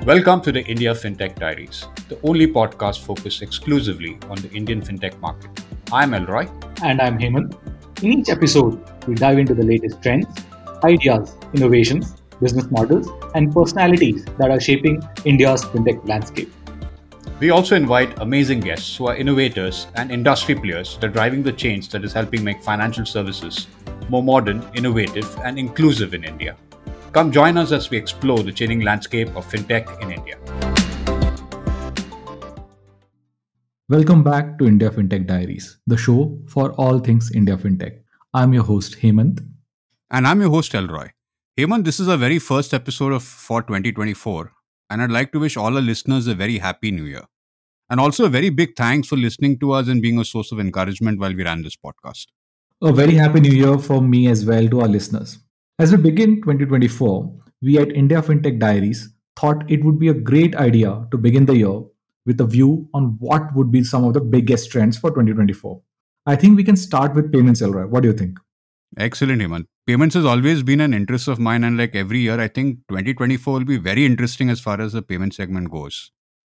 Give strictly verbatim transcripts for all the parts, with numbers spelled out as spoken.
Welcome to the India FinTech Diaries, the only podcast focused exclusively on the Indian fintech market. I'm Elroy. And I'm Hemant. In each episode, we dive into the latest trends, ideas, innovations, business models, and personalities that are shaping India's fintech landscape. We also invite amazing guests who are innovators and industry players that are driving the change that is helping make financial services more modern, innovative, and inclusive in India. Come join us as we explore the changing landscape of fintech in India. Welcome back to India FinTech Diaries, the show for all things India FinTech. I'm your host, Hemant. And I'm your host, Elroy. Hemant, this is our very first episode of for twenty twenty-four, and I'd like to wish all our listeners a very happy new year. And also a very big thanks for listening to us and being a source of encouragement while we ran this podcast. A very happy new year from me as well to our listeners. As we begin twenty twenty-four, we at India FinTech Diaries thought it would be a great idea to begin the year with a view on what would be some of the biggest trends for twenty twenty-four. I think we can start with payments, Elroy. What do you think? Excellent, Hemant. Payments has always been an interest of mine, and like every year, I think twenty twenty-four will be very interesting as far as the payment segment goes.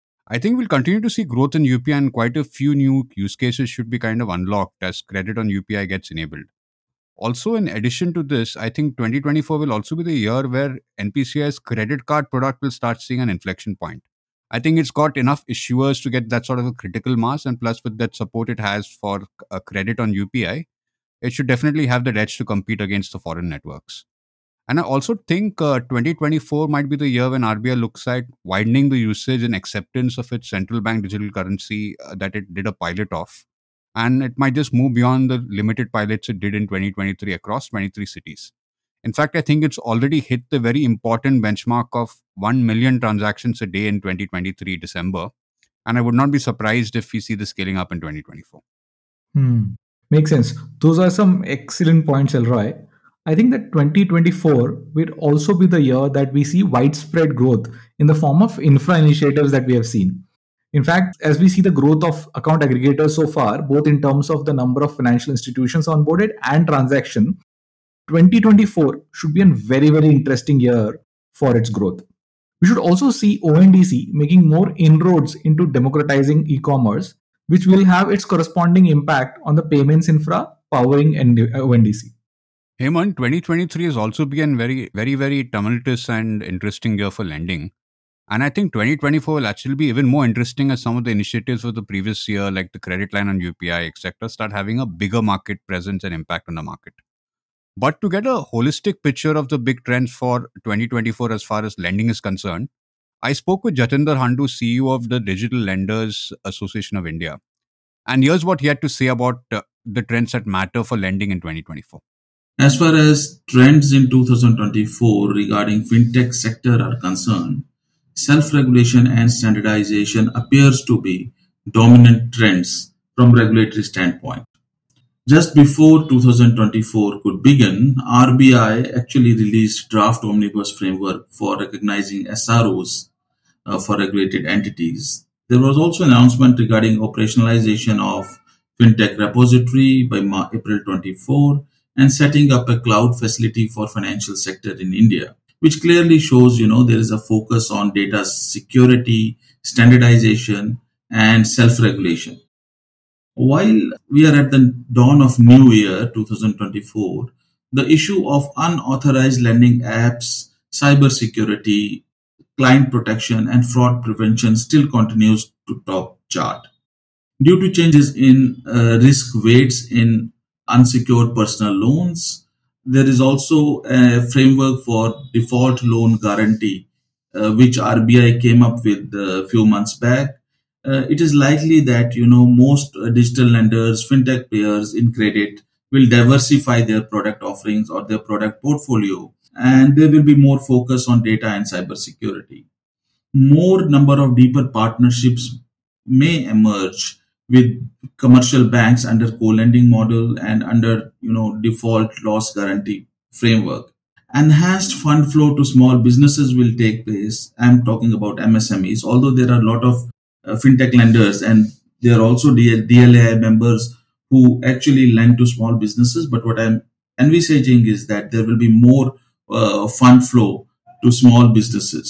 I think we'll continue to see growth in U P I, and quite a few new use cases should be kind of unlocked as credit on U P I gets enabled. Also, in addition to this, I think twenty twenty-four will also be the year where N P C I's credit card product will start seeing an inflection point. I think it's got enough issuers to get that sort of a critical mass, and plus with that support it has for a credit on U P I, it should definitely have the edge to compete against the foreign networks. And I also think uh, twenty twenty-four might be the year when R B I looks at widening the usage and acceptance of its central bank digital currency uh, that it did a pilot of. And it might just move beyond the limited pilots it did in twenty twenty-three across twenty-three cities. In fact, I think it's already hit the very important benchmark of one million transactions a day in twenty twenty-three December. And I would not be surprised if we see this scaling up in twenty twenty-four. Hmm. Makes sense. Those are some excellent points, Elroy. I think that twenty twenty-four will also be the year that we see widespread growth in the form of infra initiatives that we have seen. In fact, as we see the growth of account aggregators so far, both in terms of the number of financial institutions onboarded and transaction, twenty twenty-four should be a very, very interesting year for its growth. We should also see O N D C making more inroads into democratizing e-commerce, which will have its corresponding impact on the payments infra powering O N D C. Hemant, twenty twenty-three has also been very, very, very tumultuous and interesting year for lending. And I think twenty twenty-four will actually be even more interesting as some of the initiatives of the previous year, like the credit line on U P I, et cetera, start having a bigger market presence and impact on the market. But to get a holistic picture of the big trends for twenty twenty-four as far as lending is concerned, I spoke with Jatinder Handu, C E O of the Digital Lenders Association of India. And here's what he had to say about uh, the trends that matter for lending in twenty twenty-four. As far as trends in two thousand twenty-four regarding fintech sector are concerned, self-regulation and standardization appears to be dominant trends from regulatory standpoint. Just before two thousand twenty-four could begin, R B I actually released draft omnibus framework for recognizing S R Os uh, for regulated entities. There was also an announcement regarding operationalization of fintech repository by April twenty-fourth and setting up a cloud facility for financial sector in India, which clearly shows, you know, there is a focus on data security, standardization, and self-regulation. While we are at the dawn of new year two thousand twenty-four, the issue of unauthorized lending apps, cybersecurity, client protection, and fraud prevention still continues to top chart. Due to changes in uh, risk weights in unsecured personal loans, there is also a framework for default loan guarantee, uh, which R B I came up with a few months back. Uh, it is likely that, you know, most uh, digital lenders, fintech players in credit will diversify their product offerings or their product portfolio, and there will be more focus on data and cybersecurity. More number of deeper partnerships may emerge with commercial banks under co-lending model and under, you know, default loss guarantee framework. Enhanced fund flow to small businesses will take place. I'm talking about M S M Es, although there are a lot of uh, fintech lenders and there are also D L A I members who actually lend to small businesses. But what I'm envisaging is that there will be more uh, fund flow to small businesses.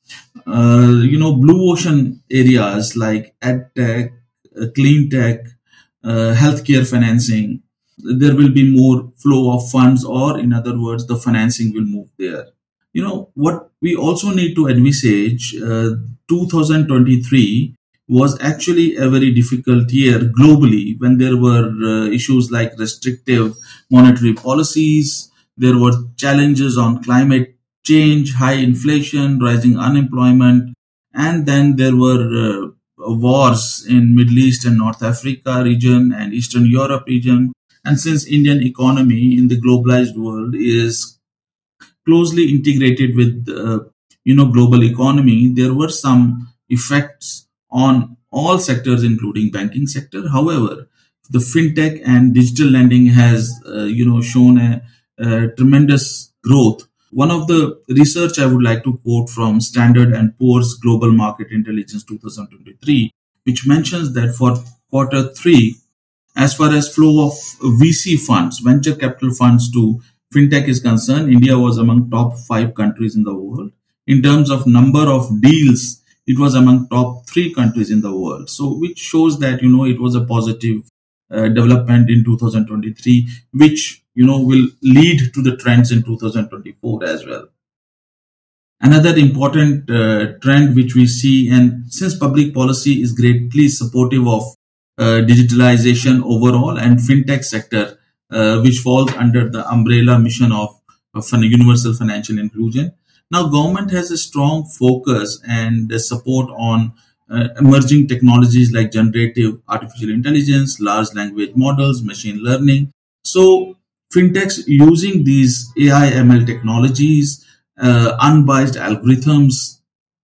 Uh, you know, blue ocean areas like ed tech, uh, clean tech, uh, healthcare financing, there will be more flow of funds, or in other words, the financing will move there. You know, what we also need to envisage, uh, two thousand twenty-three was actually a very difficult year globally when there were uh, issues like restrictive monetary policies, there were challenges on climate change, high inflation, rising unemployment, and then there were uh, wars in Middle East and North Africa region and Eastern Europe region. And since Indian economy in the globalized world is closely integrated with uh, you know global economy, there were some effects on all sectors including banking sector. However, the fintech and digital lending has uh, you know shown a, a tremendous growth. One of the research I would like to quote from Standard and Poor's Global Market Intelligence twenty twenty-three, which mentions that for quarter three, as far as flow of V C funds, venture capital funds to fintech is concerned, India was among top five countries in the world. In terms of number of deals, it was among top three countries in the world. So, which shows that, you know, it was a positive uh, development in two thousand twenty-three, which, you know, will lead to the trends in two thousand twenty-four as well. Another important uh, trend which we see, and since public policy is greatly supportive of uh, digitalization overall and fintech sector, uh, which falls under the umbrella mission of, of universal financial inclusion. Now, government has a strong focus and support on uh, emerging technologies like generative artificial intelligence, large language models, machine learning. So, fintechs using these A I M L technologies, uh, unbiased algorithms,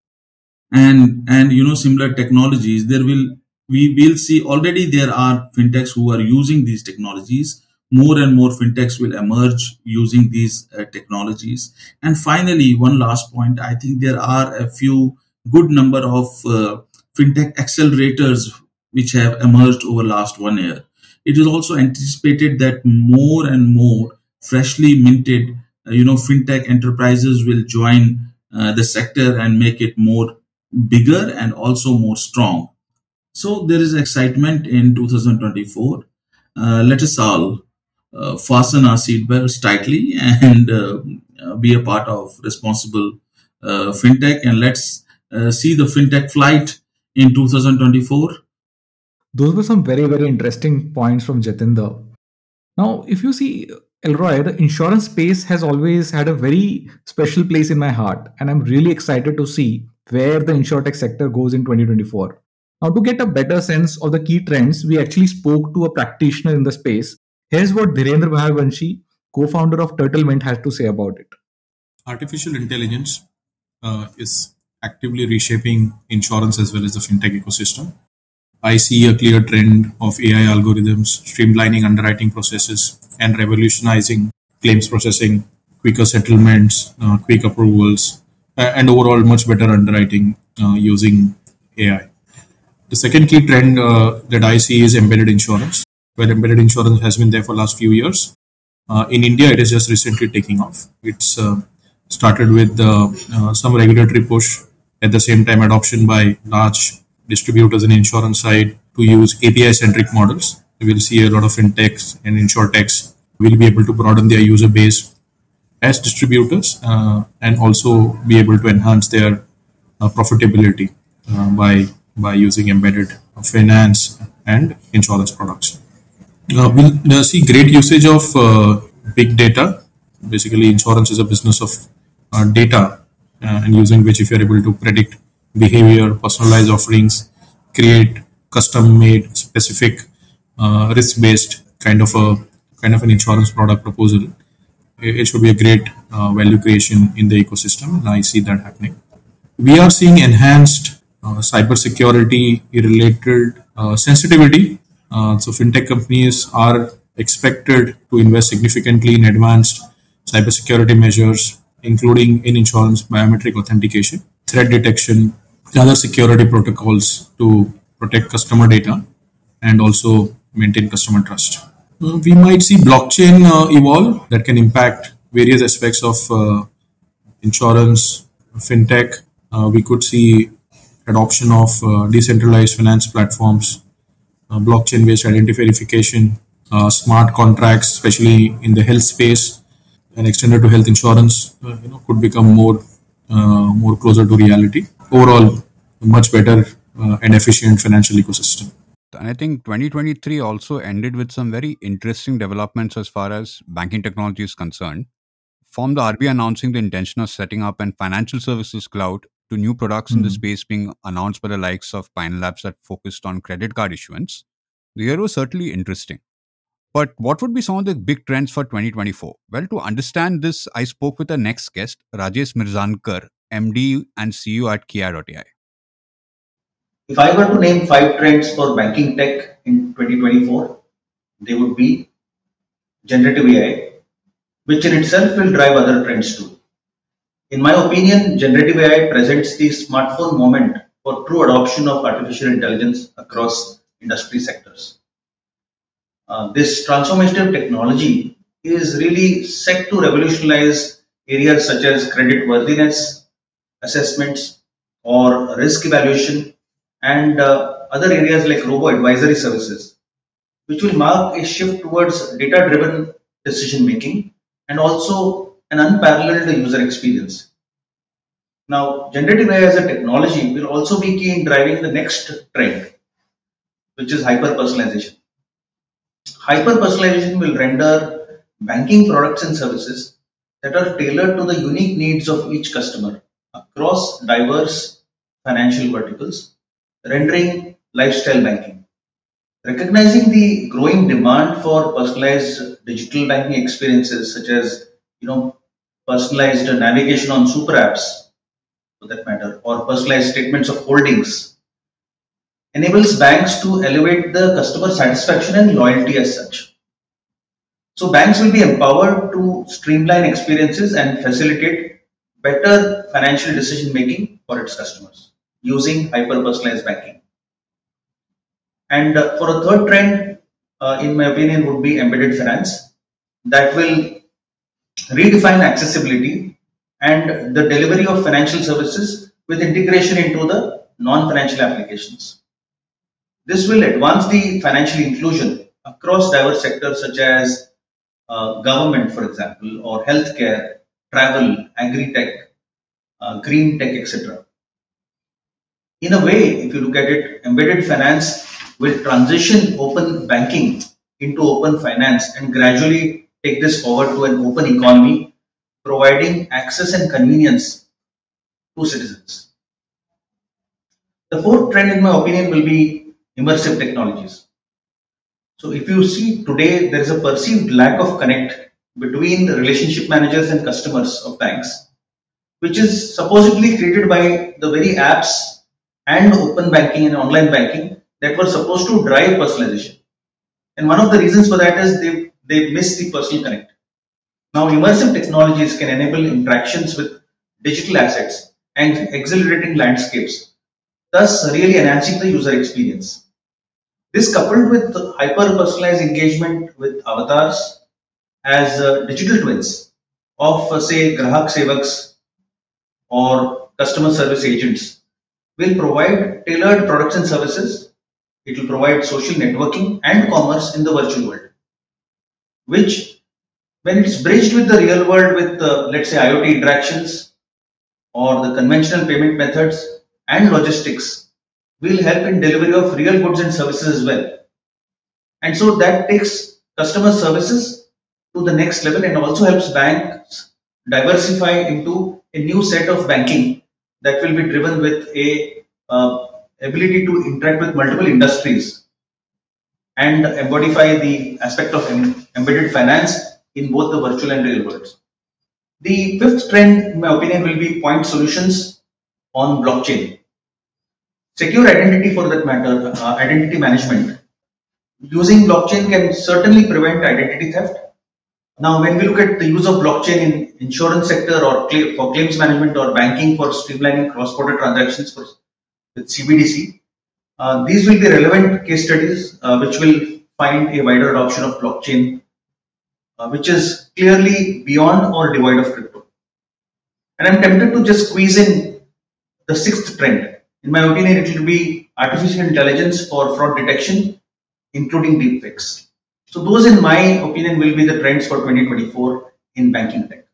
and and you know similar technologies, there will we will see already there are fintechs who are using these technologies. More and more fintechs will emerge using these uh, technologies. And finally, one last point, I think there are a few good number of uh, fintech accelerators which have emerged over last one year. It is also anticipated that more and more freshly minted uh, you know fintech enterprises will join uh, the sector and make it more bigger and also more strong. So there is excitement in two thousand twenty-four. Uh, let us all uh, fasten our seatbelts tightly and uh, uh, be a part of responsible uh, fintech. And let's uh, see the fintech flight in two thousand twenty-four. Those were some very, very interesting points from Jatinder. Now, if you see, Elroy, the insurance space has always had a very special place in my heart, and I'm really excited to see where the insurtech sector goes in twenty twenty-four. Now, to get a better sense of the key trends, we actually spoke to a practitioner in the space. Here's what Dhirendra Bhayavanshi, co-founder of Turtlemint, has to say about it. Artificial intelligence uh, is actively reshaping insurance as well as the fintech ecosystem. I see a clear trend of A I algorithms streamlining underwriting processes and revolutionizing claims processing, quicker settlements, uh, quick approvals, uh, and overall much better underwriting uh, using A I. The second key trend uh, that I see is embedded insurance, where embedded insurance has been there for the last few years. Uh, in India, it is just recently taking off. It's uh, started with uh, uh, some regulatory push, at the same time adoption by large distributors in insurance side to use A P I-centric models. We will see a lot of fintechs and insurtechs will be able to broaden their user base as distributors uh, and also be able to enhance their uh, profitability uh, by by using embedded finance and insurance products. Uh, we'll uh, see great usage of uh, big data. Basically, insurance is a business of uh, data, uh, and using which, if you're able to predict behavior, personalized offerings, create custom-made, specific, uh, risk-based kind of a kind of an insurance product proposal, it, it should be a great uh, value creation in the ecosystem, and I see that happening. We are seeing enhanced uh, cybersecurity related uh, sensitivity. Uh, so fintech companies are expected to invest significantly in advanced cybersecurity measures, including in insurance, biometric authentication, threat detection, other security protocols to protect customer data and also maintain customer trust. Uh, we might see blockchain uh, evolve that can impact various aspects of uh, insurance, fintech, Uh, we could see adoption of uh, decentralized finance platforms, uh, blockchain-based identity verification, uh, smart contracts, especially in the health space and extended to health insurance, uh, you know, could become more uh, more closer to reality. Overall, a much better uh, and efficient financial ecosystem. And I think twenty twenty-three also ended with some very interesting developments as far as banking technology is concerned. From the R B I announcing the intention of setting up an financial services cloud to new products in the Hmm. space being announced by the likes of Pine Labs that focused on credit card issuance, the year was certainly interesting. But what would be some of the big trends for twenty twenty-four? Well, to understand this, I spoke with our next guest, Rajesh Mirzankar, M D and C E O at Kia dot A I. If I were to name five trends for banking tech in twenty twenty-four, they would be generative A I, which in itself will drive other trends too. In my opinion, generative A I presents the smartphone moment for true adoption of artificial intelligence across industry sectors. Uh, this transformative technology is really set to revolutionize areas such as credit worthiness assessments or risk evaluation and uh, other areas like robo advisory services, which will mark a shift towards data driven decision making and also an unparalleled user experience. Now, generative A I as a technology will also be key in driving the next trend, which is hyper personalization. Hyper personalization will render banking products and services that are tailored to the unique needs of each customer across diverse financial verticals, rendering lifestyle banking. Recognizing the growing demand for personalized digital banking experiences, such as you know personalized navigation on super apps, for that matter, or personalized statements of holdings, enables banks to elevate the customer satisfaction and loyalty as such. So banks will be empowered to streamline experiences and facilitate better financial decision making for its customers using hyper personalized banking. And uh, for a third trend, uh, in my opinion, would be embedded finance that will redefine accessibility and the delivery of financial services with integration into the non financial applications. This will advance the financial inclusion across diverse sectors such as uh, government, for example, or healthcare, travel, agri-tech, uh, green tech, et cetera. In a way, if you look at it, embedded finance will transition open banking into open finance and gradually take this forward to an open economy, providing access and convenience to citizens. The fourth trend, in my opinion, will be immersive technologies. So, if you see today, there is a perceived lack of connect between the relationship managers and customers of banks, which is supposedly created by the very apps and open banking and online banking that were supposed to drive personalization. And one of the reasons for that is they, they miss the personal connect. Now, immersive technologies can enable interactions with digital assets and accelerating landscapes, thus really enhancing the user experience. This coupled with hyper-personalized engagement with avatars as uh, digital twins of uh, say Grahak Sevaks or customer service agents will provide tailored products and services. It will provide social networking and commerce in the virtual world, which when it's bridged with the real world with uh, let's say IoT interactions or the conventional payment methods and logistics will help in delivery of real goods and services as well. And so that takes customer services to the next level and also helps banks diversify into a new set of banking that will be driven with a uh, ability to interact with multiple industries and embodify the aspect of em- embedded finance in both the virtual and real worlds. The fifth trend, in my opinion, will be point solutions on blockchain. Secure identity, for that matter, uh, identity management. Using blockchain can certainly prevent identity theft. Now, when we look at the use of blockchain in insurance sector or cl- for claims management or banking for streamlining cross-border transactions for, with C B D C, uh, these will be relevant case studies uh, which will find a wider adoption of blockchain, uh, which is clearly beyond or devoid of crypto. And I'm tempted to just squeeze in the sixth trend. In my opinion, it will be artificial intelligence for fraud detection, including deepfakes. So those, in my opinion, will be the trends for twenty twenty-four in banking tech.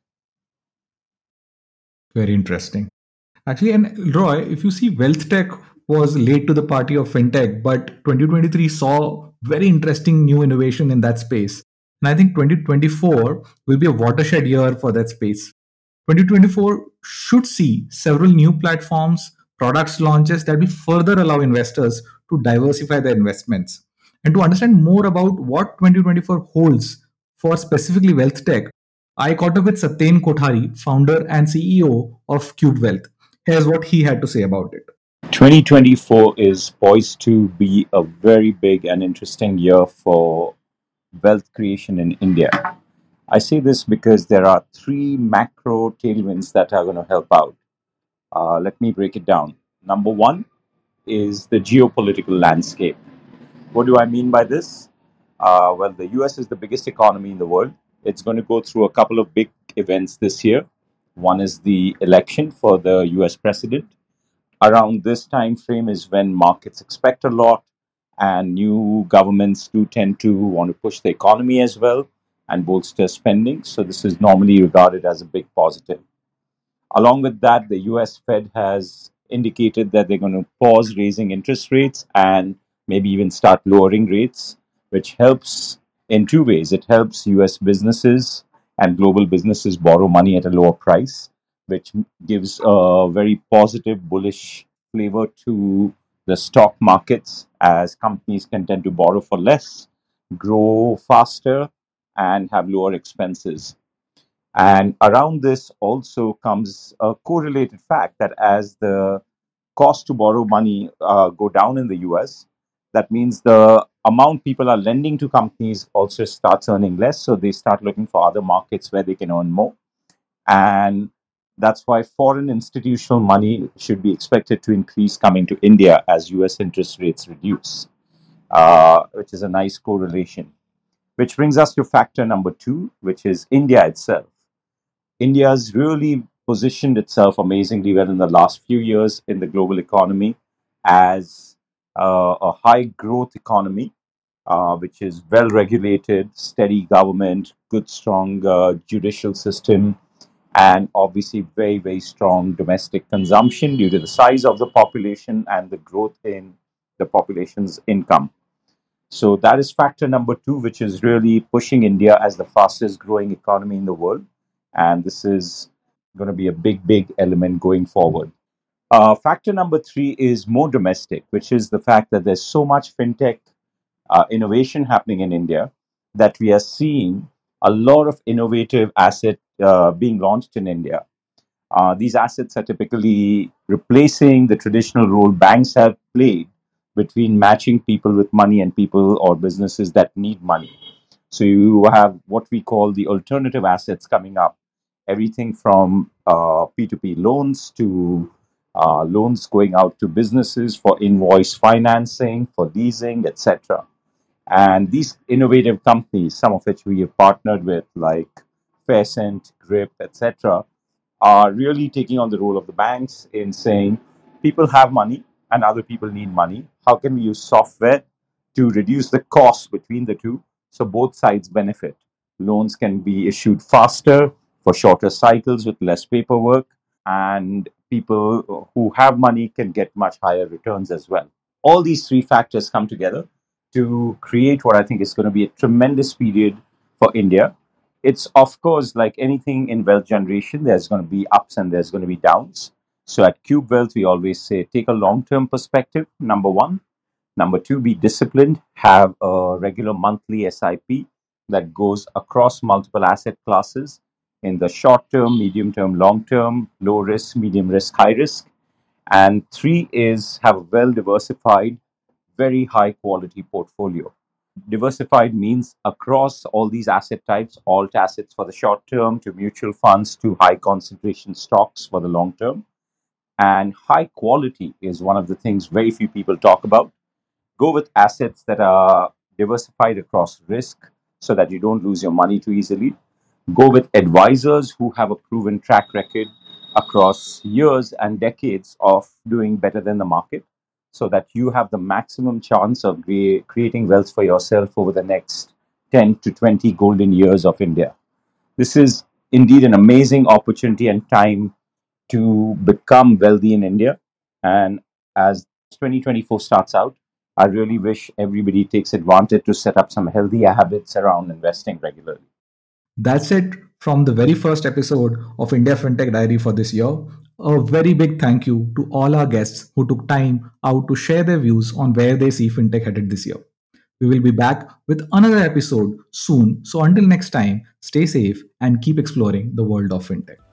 Very interesting. Actually, and Roy, if you see, wealth tech was late to the party of fintech, but twenty twenty-three saw very interesting new innovation in that space. And I think twenty twenty-four will be a watershed year for that space. twenty twenty-four should see several new platforms, products launches that will further allow investors to diversify their investments. And to understand more about what twenty twenty-four holds for specifically wealth tech, I caught up with Satyen Kothari, founder and C E O of Cube Wealth. Here's what he had to say about it. twenty twenty-four is poised to be a very big and interesting year for wealth creation in India. I say this because there are three macro tailwinds that are going to help out. Uh, let me break it down. Number one is the geopolitical landscape. What do I mean by this? Uh, well, the U S is the biggest economy in the world. It's going to go through a couple of big events this year. One is the election for the U S president. Around this time frame is when markets expect a lot, and new governments do tend to want to push the economy as well and bolster spending. So this is normally regarded as a big positive. Along with that, the U S Fed has indicated that they're going to pause raising interest rates and maybe even start lowering rates, which helps in two ways. It helps U S businesses and global businesses borrow money at a lower price, which gives a very positive, bullish flavor to the stock markets, as companies can tend to borrow for less, grow faster, and have lower expenses. And around this also comes a correlated fact that as the cost to borrow money uh, go down in the U S, that means the amount people are lending to companies also starts earning less. So they start looking for other markets where they can earn more. And that's why foreign institutional money should be expected to increase coming to India as U S interest rates reduce, uh, which is a nice correlation. Which brings us to factor number two, which is India itself. India's really positioned itself amazingly well in the last few years in the global economy as uh, a high growth economy, uh, which is well regulated, steady government, good, strong uh, judicial system, and obviously very, very strong domestic consumption due to the size of the population and the growth in the population's income. So that is factor number two, which is really pushing India as the fastest growing economy in the world. And this is going to be a big, big element going forward. Uh, factor number three is more domestic, which is the fact that there's so much fintech uh, innovation happening in India that we are seeing a lot of innovative asset uh, being launched in India. Uh, these assets are typically replacing the traditional role banks have played between matching people with money and people or businesses that need money. So you have what we call the alternative assets coming up, everything from uh, P two P loans to uh, loans going out to businesses for invoice financing, for leasing, et cetera. And these innovative companies, some of which we have partnered with, like Faircent, Grip, et cetera, are really taking on the role of the banks in saying people have money and other people need money. How can we use software to reduce the cost between the two so both sides benefit? Loans can be issued faster for shorter cycles with less paperwork, and people who have money can get much higher returns as well. All these three factors come together to create what I think is going to be a tremendous period for India. It's, of course, like anything in wealth generation, there's going to be ups and there's going to be downs. So at Cube Wealth, we always say take a long term perspective, number one. Number two, be disciplined, have a regular monthly S I P that goes across multiple asset classes in the short term, medium term, long term, low risk, medium risk, high risk. And three is have a well diversified, very high quality portfolio. Diversified means across all these asset types, alt assets for the short term to mutual funds to high concentration stocks for the long term. And high quality is one of the things very few people talk about. Go with assets that are diversified across risk so that you don't lose your money too easily. Go with advisors who have a proven track record across years and decades of doing better than the market so that you have the maximum chance of crea- creating wealth for yourself over the next ten to twenty golden years of India. This is indeed an amazing opportunity and time to become wealthy in India. And as twenty twenty-four starts out, I really wish everybody takes advantage to set up some healthy habits around investing regularly. That's it from the very first episode of India FinTech Diary for this year. A very big thank you to all our guests who took time out to share their views on where they see FinTech headed this year. We will be back with another episode soon. So until next time, stay safe and keep exploring the world of FinTech.